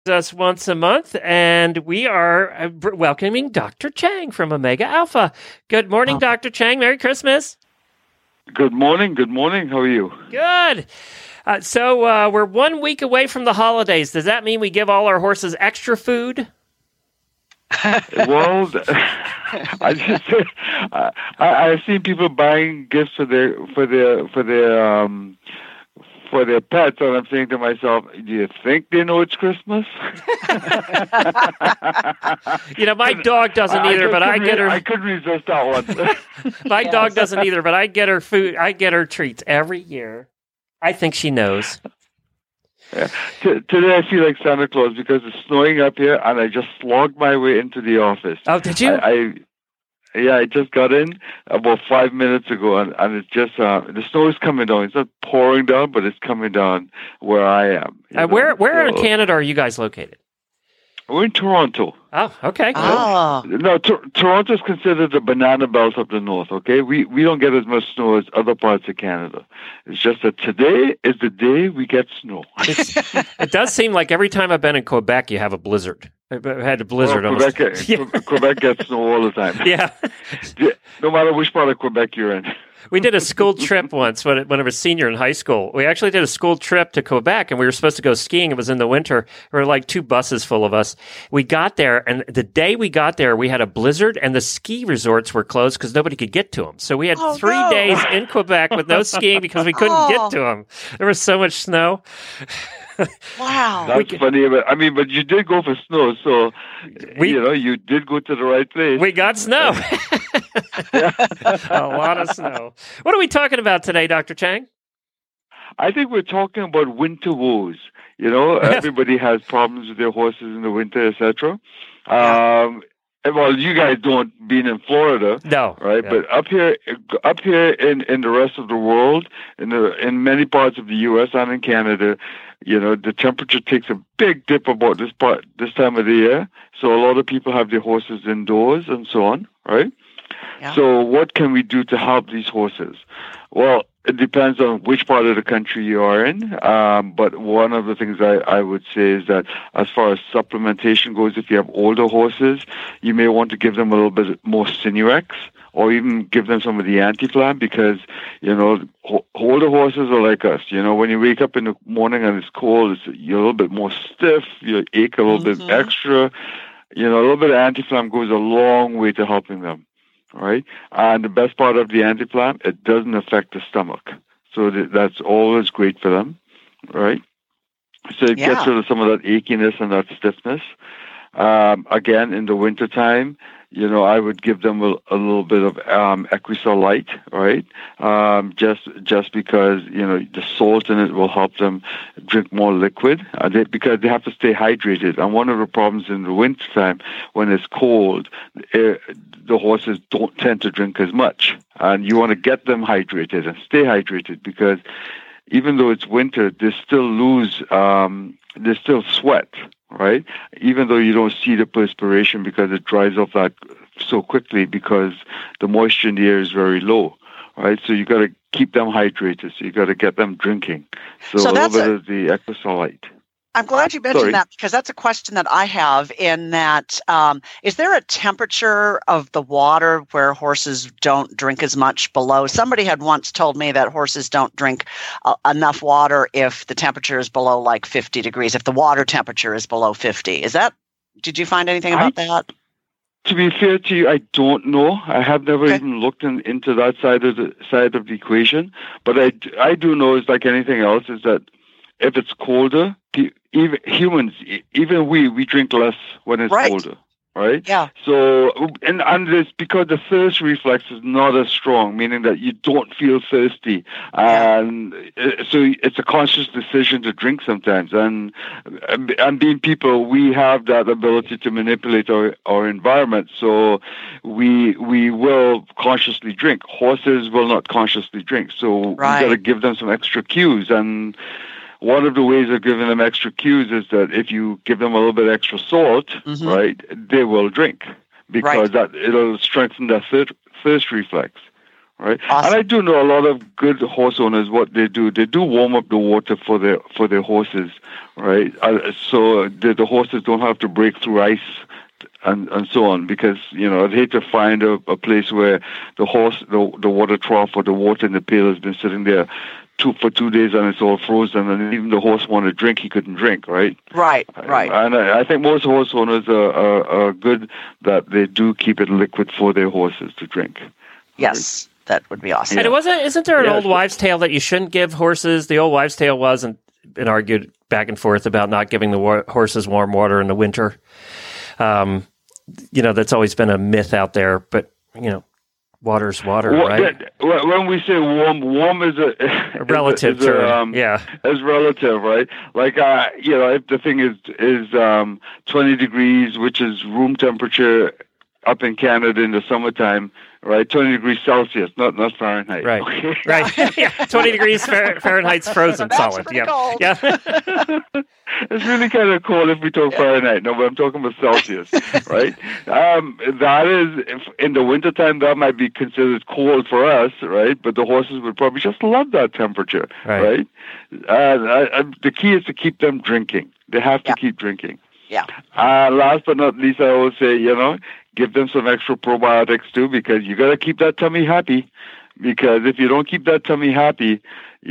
Us once a month, and we are welcoming Dr. Chang from Omega Alpha. Good morning, Dr. Chang. Merry Christmas. Good morning. Good morning. How are you? Good. So we're 1 week away from the holidays. Does that mean we give all our horses extra food? Well, I've seen people buying gifts for their pets, and I'm saying to myself, do you think they know it's Christmas? My dog doesn't either, but I get her. I couldn't resist that one. My dog doesn't either, but I get her food. I get her treats every year. I think she knows. Yeah. Today I feel like Santa Claus because it's snowing up here, and I just slogged my way into the office. Oh, did you? I just got in about 5 minutes ago, and it's just the snow is coming down. It's not pouring down, but it's coming down where I am. Where in Canada are you guys located? We're in Toronto. Oh, okay. Cool. Oh. No, Toronto is considered the banana belt of the north, okay? We don't get as much snow as other parts of Canada. It's just that today is the day we get snow. It does seem like every time I've been in Quebec, you have a blizzard. I've had a blizzard. Quebec gets snow all the time. Yeah. No matter which part of Quebec you're in. We did a school trip once when I was senior in high school. We actually did a school trip to Quebec, and we were supposed to go skiing. It was in the winter. There were like 2 buses full of us. We got there, and the day we got there, we had a blizzard, and the ski resorts were closed because nobody could get to them. So we had 3 days in Quebec with no skiing because we couldn't get to them. There was so much snow. Wow. That's funny. But you did go for snow, so you did go to the right place. We got snow. A lot of snow. What are we talking about today, Dr. Chang? I think we're talking about winter woes. Everybody has problems with their horses in the winter, etc. Well, you guys don't, being in Florida, no, right? Yeah. But up here in the rest of the world, in many parts of the U.S. and in Canada, the temperature takes a big dip about this time of the year. So a lot of people have their horses indoors and so on, right? Yeah. So what can we do to help these horses? Well, it depends on which part of the country you are in. But one of the things I would say is that as far as supplementation goes, if you have older horses, you may want to give them a little bit more Sinurex or even give them some of the Anti-Flam because, older horses are like us. When you wake up in the morning and it's cold, you're a little bit more stiff, you ache a little bit extra. A little bit of Anti-Flam goes a long way to helping them. Right, and the best part of the Anti-Flam, it doesn't affect the stomach, so that's always great for them, right? So it gets rid of some of that achiness and that stiffness. Again, in the wintertime, I would give them a little bit of Equisol Light, right? Just because the salt in it will help them drink more liquid, because they have to stay hydrated. And one of the problems in the wintertime, when it's cold, the horses don't tend to drink as much, and you want to get them hydrated and stay hydrated because even though it's winter, they still sweat, right? Even though you don't see the perspiration because it dries off that so quickly because the moisture in the air is very low, right? So you got to keep them hydrated. So you got to get them drinking. So a little bit of the Equisol Light. I'm glad you mentioned that because that's a question that I have in that, is there a temperature of the water where horses don't drink as much below? Somebody had once told me that horses don't drink enough water if the temperature is below like 50 degrees, if the water temperature is below 50. Did you find anything about that? To be fair to you, I don't know. I have never even looked into that side of the equation. But I do know, it's like anything else, is that if it's colder, even humans, even we drink less when it's colder, right? Yeah. So, and it's because the thirst reflex is not as strong, meaning that you don't feel thirsty. And so it's a conscious decision to drink sometimes. And being people, we have that ability to manipulate our environment. So we will consciously drink. Horses will not consciously drink. So we got to give them some extra cues. And one of the ways of giving them extra cues is that if you give them a little bit extra salt, they will drink because that it'll strengthen that thirst reflex, right? Awesome. And I do know a lot of good horse owners. What they do warm up the water for their horses, right? So the horses don't have to break through ice and so on, because I'd hate to find a place where the water trough or the water in the pail has been sitting there for 2 days and it's all frozen, and even the horse wanted to drink, he couldn't drink, right? Right. And I think most horse owners are good that they do keep it liquid for their horses to drink. Yes, that would be awesome. And isn't there an old wives' tale that you shouldn't give horses? The old wives' tale wasn't been argued back and forth about not giving the horses warm water in the winter. That's always been a myth out there, but water's water, right? When we say warm is a relative term. Is relative, right? Like, if the thing is 20 degrees, which is room temperature up in Canada in the summertime, right? 20 degrees Celsius, not Fahrenheit. Right. Okay? Right. Yeah. 20 degrees Fahrenheit's frozen solid. Pretty cold. Yeah. It's really kind of cold if we talk Fahrenheit. No, but I'm talking about Celsius, right? That is, in the wintertime, that might be considered cold for us, right? But the horses would probably just love that temperature, right? The key is to keep them drinking. They have to keep drinking. Yeah. Last but not least, I always say, give them some extra probiotics too, because you got to keep that tummy happy. Because if you don't keep that tummy happy,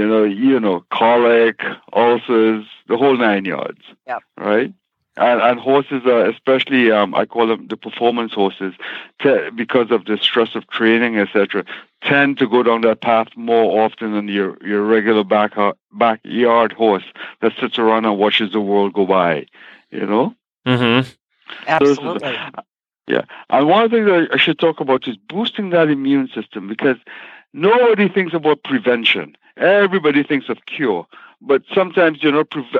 colic, ulcers, the whole 9 yards. Yeah. Right. And horses are, especially, I call them the performance horses, because of the stress of training, etc., tend to go down that path more often than your regular backyard horse that sits around and watches the world go by. Mm-hmm. Absolutely. Yeah. And one of the things I should talk about is boosting that immune system, because nobody thinks about prevention. Everybody thinks of cure. But sometimes, the old saying,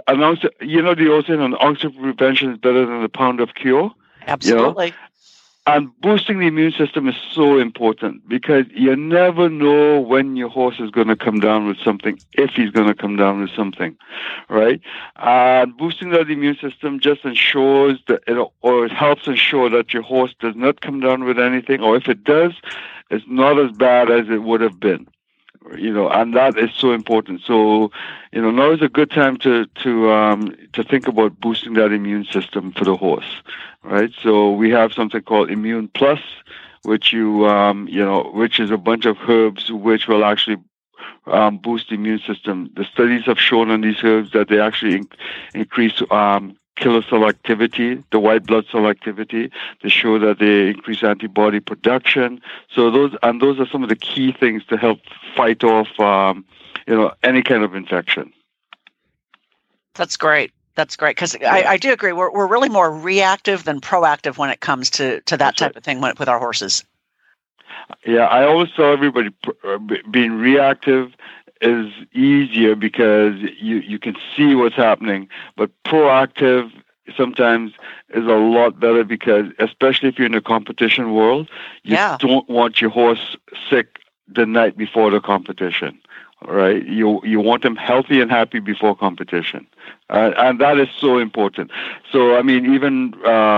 an ounce of prevention is better than a pound of cure. Absolutely. And boosting the immune system is so important, because you never know when your horse is going to come down with something, if he's going to come down with something, right? And boosting that immune system just ensures that, or it helps ensure that your horse does not come down with anything, or if it does, it's not as bad as it would have been. And that is so important. So, now is a good time to think about boosting that immune system for the horse, right? So we have something called Immune Plus, which which is a bunch of herbs which will actually boost the immune system. The studies have shown on these herbs that they actually increase killer cell activity, the white blood cell activity. They show that they increase antibody production. So those are some of the key things to help fight off, any kind of infection. That's great. Because I do agree. We're really more reactive than proactive when it comes to that type of thing with our horses. Yeah, I always tell everybody being reactive is easier because you can see what's happening, but proactive sometimes is a lot better, because especially if you're in a competition world, you don't want your horse sick the night before the competition, right? You want them healthy and happy before competition, and that is so important. So I mean, even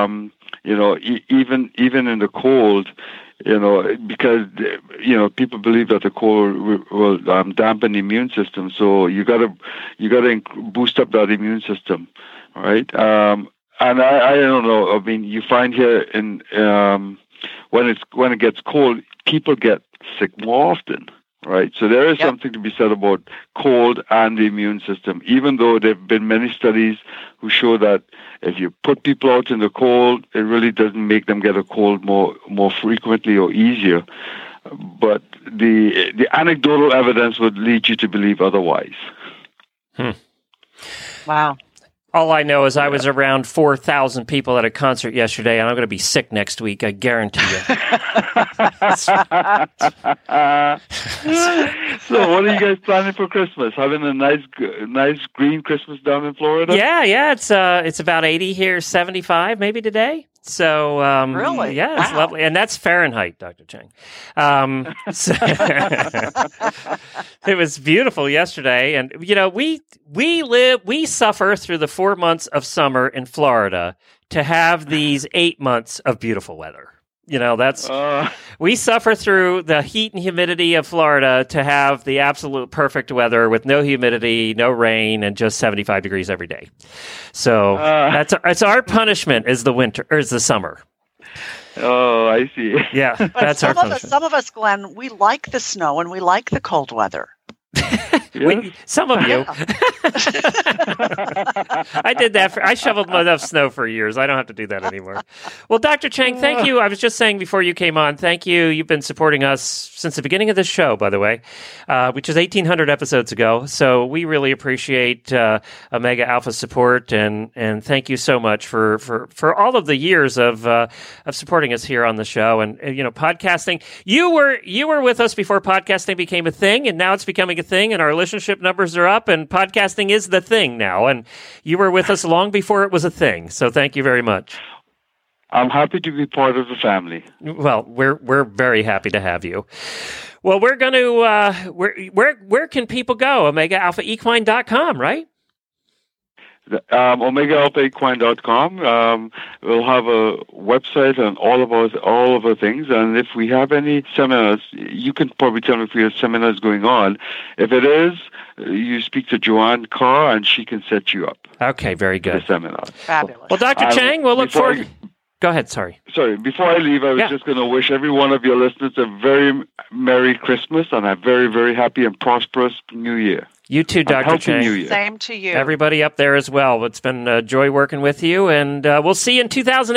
even in the cold, because people believe that the cold will dampen the immune system. So you gotta boost up that immune system, right? And I don't know. I mean, you find here in when it gets cold, people get sick more often, right? So there is something to be said about cold and the immune system. Even though there have been many studies who show that if you put people out in the cold, it really doesn't make them get a cold more frequently or easier. But the anecdotal evidence would lead you to believe otherwise. Wow. All I know is I was around 4,000 people at a concert yesterday, and I'm going to be sick next week. I guarantee you. So what are you guys planning for Christmas? Having a nice green Christmas down in Florida? Yeah. It's about 80 here, 75 maybe today. So really, yeah, it's lovely, and that's Fahrenheit, Dr. Cheng. So it was beautiful yesterday, and we suffer through the 4 months of summer in Florida to have these 8 months of beautiful weather. That's we suffer through the heat and humidity of Florida to have the absolute perfect weather with no humidity, no rain, and just 75 degrees every day. So that's our punishment is the winter or is the summer. Oh, I see. Yeah, that's our punishment. Some of us, Glenn, we like the snow and we like the cold weather. Some of you. I did that. I shoveled enough snow for years. I don't have to do that anymore. Well, Dr. Chang, thank you. I was just saying before you came on, thank you. You've been supporting us since the beginning of this show, by the way, which is 1,800 episodes ago. So we really appreciate Omega Alpha support, and thank you so much for all of the years of supporting us here on the show. And podcasting. You were with us before podcasting became a thing, and now it's becoming a thing, and our listenership numbers are up, and podcasting is the thing now. And you were with us long before it was a thing. So thank you very much. I'm happy to be part of the family. Well, we're very happy to have you. Well, we're going to where can people go? OmegaAlphaEquine.com, right? OmegaAlphaEquine.com. We'll have a website and all of our things. And if we have any seminars, you can probably tell me if we have seminars going on. If it is, you speak to Joanne Carr, and she can set you up. Okay, very good. The seminar. Fabulous. Well, Dr. Chang, we'll look forward. Go ahead. Sorry, before I leave, I was just going to wish every one of your listeners a very Merry Christmas and a very, very happy and prosperous New Year. You too, Dr. Chang. Same to you. Everybody up there as well. It's been a joy working with you, and we'll see you in 2008.